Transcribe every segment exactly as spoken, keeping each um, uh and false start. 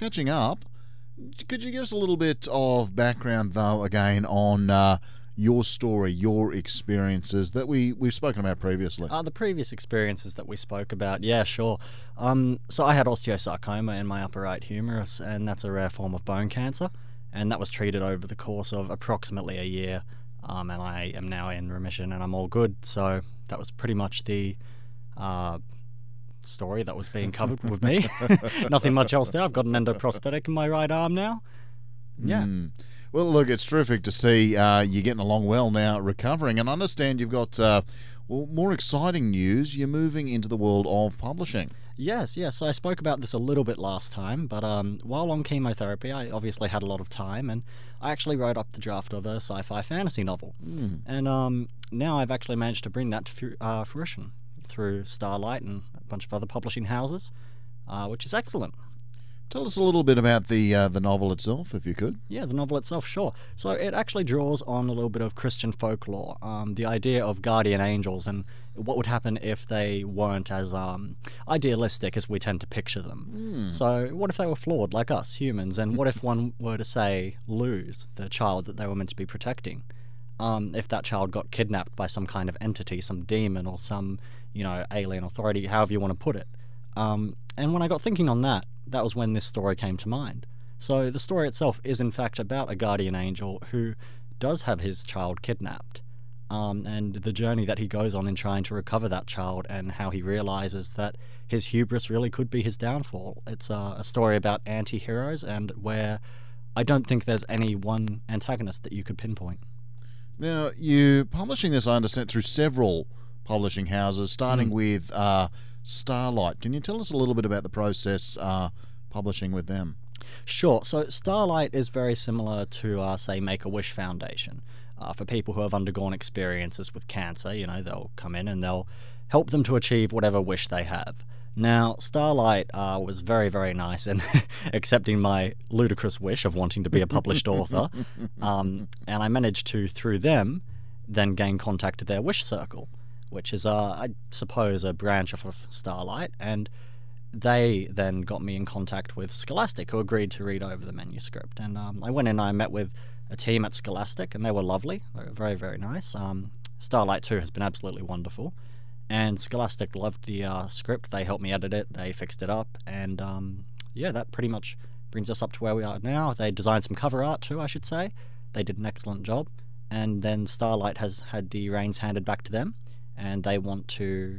catching up. Could you give us a little bit of background, though, again, on uh, your story, your experiences that we, we've spoken about previously? Uh, the previous experiences that we spoke about, yeah, sure. Um, so I had osteosarcoma in my upper right humerus, and that's a rare form of bone cancer, and that was treated over the course of approximately a year, um, and I am now in remission and I'm all good. So that was pretty much the uh, story that was being covered with me. Nothing much else there. I've got an endoprosthetic in my right arm now. Yeah. Mm. Well, look, it's terrific to see uh, you getting along well now, recovering. And I understand you've got uh, well, more exciting news. You're moving into the world of publishing. Yes, yes. I spoke about this a little bit last time, but um, while on chemotherapy, I obviously had a lot of time, and I actually wrote up the draft of a sci-fi fantasy novel. Mm. And um, now I've actually managed to bring that to fu- uh, fruition through Starlight and a bunch of other publishing houses, uh, which is excellent. Tell us a little bit about the uh, the novel itself, if you could. Yeah, the novel itself, sure. So it actually draws on a little bit of Christian folklore, um, the idea of guardian angels and what would happen if they weren't as um, idealistic as we tend to picture them. Mm. So what if they were flawed like us, humans, and what if one were to, say, lose the child that they were meant to be protecting? Um, if that child got kidnapped by some kind of entity, some demon or some, you know, alien authority, however you want to put it. Um, and when I got thinking on that, that was when this story came to mind. So the story itself is in fact about a guardian angel who does have his child kidnapped, um, and the journey that he goes on in trying to recover that child and how he realizes that his hubris really could be his downfall. It's uh, a story about anti-heroes, and where I don't think there's any one antagonist that you could pinpoint. Now, you're publishing this, I understand, through several publishing houses, starting Mm. with uh, Starlight. Can you tell us a little bit about the process uh, publishing with them? Sure. So Starlight is very similar to, uh, say, Make-A-Wish Foundation. Uh, for people who have undergone experiences with cancer, you know, they'll come in and they'll help them to achieve whatever wish they have. Now, Starlight uh, was very, very nice in accepting my ludicrous wish of wanting to be a published author, um, and I managed to, through them, then gain contact to their Wish Circle, which is, uh, I suppose, a branch off of Starlight, and they then got me in contact with Scholastic, who agreed to read over the manuscript. And um, I went in and I met with a team at Scholastic, and they were lovely. They were very, very nice. Um, Starlight, too, has been absolutely wonderful. And Scholastic loved the uh, script. They helped me edit it. They fixed it up. And, um, yeah, that pretty much brings us up to where we are now. They designed some cover art, too, I should say. They did an excellent job. And then Starlight has had the reins handed back to them, and they want to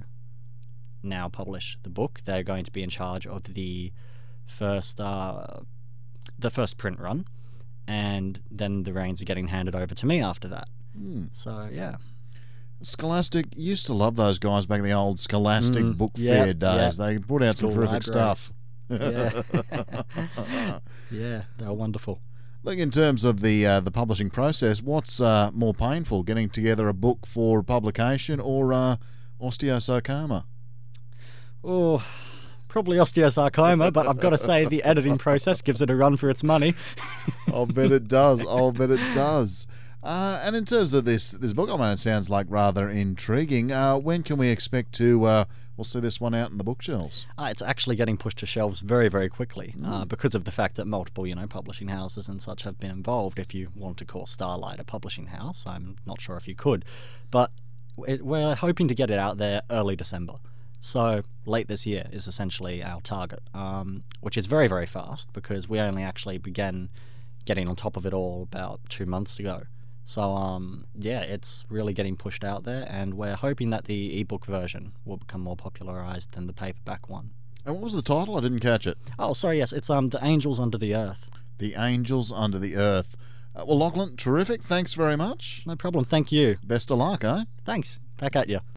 now publish the book. They're going to be in charge of the first uh, the first print run, and then the reins are getting handed over to me after that. Hmm. So yeah, Scholastic used to love those guys back in the old Scholastic Mm, book yep, fair days. yep. They brought out some School terrific libraries. stuff. Yeah. Yeah, they were wonderful. Look, in terms of the uh, the publishing process, what's uh, more painful, getting together a book for publication or uh, osteosarcoma? Oh, probably osteosarcoma, but I've got to say the editing process gives it a run for its money. I'll bet it does. I'll bet it does. Uh, and in terms of this this book, I mean, it sounds like rather intriguing. Uh, when can we expect to uh, we'll see this one out in the bookshelves? Uh, it's actually getting pushed to shelves very, very quickly uh, Mm. because of the fact that multiple, you know, publishing houses and such have been involved. If you want to call Starlight a publishing house, I'm not sure if you could, but it, we're hoping to get it out there early December. So late this year is essentially our target, um, which is very, very fast because we only actually began getting on top of it all about two months ago. So, um, yeah, it's really getting pushed out there, and we're hoping that the ebook version will become more popularized than the paperback one. And what was the title? I didn't catch it. Oh, sorry, yes, it's um the Angels Under the Earth. The Angels Under the Earth. Uh, well, Lachlan, terrific. Thanks very much. No problem, thank you. Best of luck, eh? Thanks, back at you.